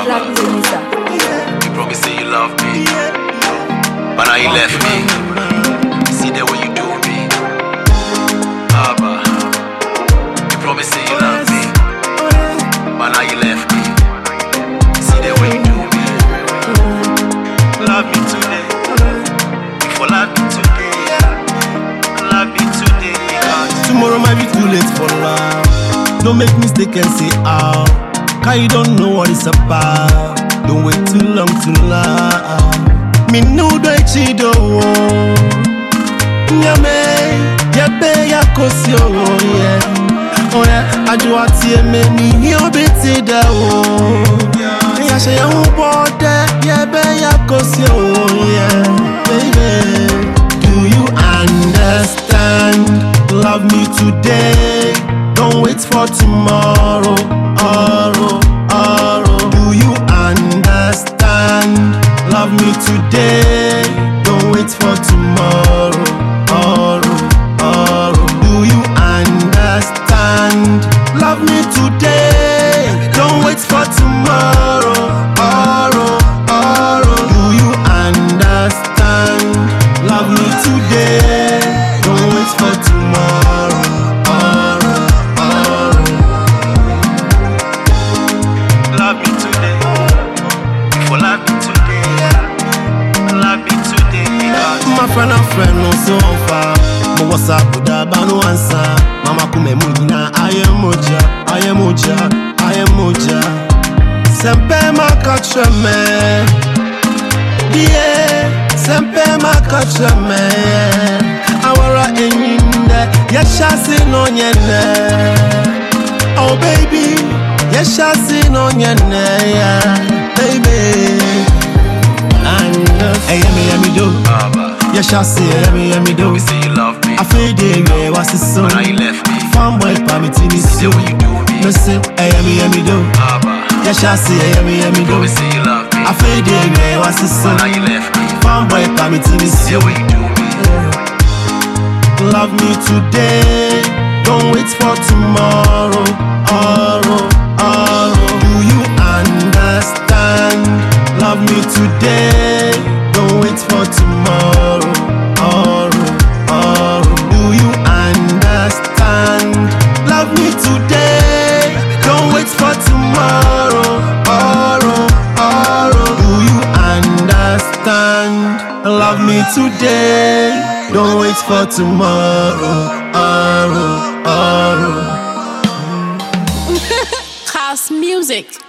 You promised say you love me, but now you left me. See the way you do me, Abba. You promised say you love me, but now you left me. See the way you do me. Love me today, before love me today. Love me today, because tomorrow might be too late for love. Don't make mistake and say how, cause you don't know what it's about. Don't wait too long to love. Me know that you don't. Nyame, yabe ya kosyo, yeah. Oh yeah, ajuati me ni obeti da o. Ya she ya ubode, yabe ya kosyo, yeah. Baby, do you understand? Love me today. Don't wait for tomorrow. Do you understand? Love me today. Don't wait for tomorrow. Do you understand? Love me today. Don't wait for tomorrow. Do you understand? Love me today. Don't wait for tomorrow. love me today, before love me today. Love me today, because my friend and friend no so far. My WhatsApp with a bano answer. Mama kume mujina, I am moja. Sempe makachwe me, yeah. Sempe makachwe me. Awara enyinde, yashasi no nyene. Oh baby, yashasi no nyene, yeah. Baby, hey, yummy do. Yashasi, yummy do. we say you love me, I feel the way what's the song. but now you left me. Fanboy permitting me See the way you do me, listen, hey, yummy do. Abba. Yashasi, yummy do. We say you love me, I feel the way what's the but song. now you left me. Fanboy permitting me See the way you do me. love me today. Don't wait for tomorrow. Do you understand? Love me today. Don't wait for tomorrow. Do you understand? Love me today. Don't wait for tomorrow. Do you understand? Love me today. Don't wait for tomorrow. House music.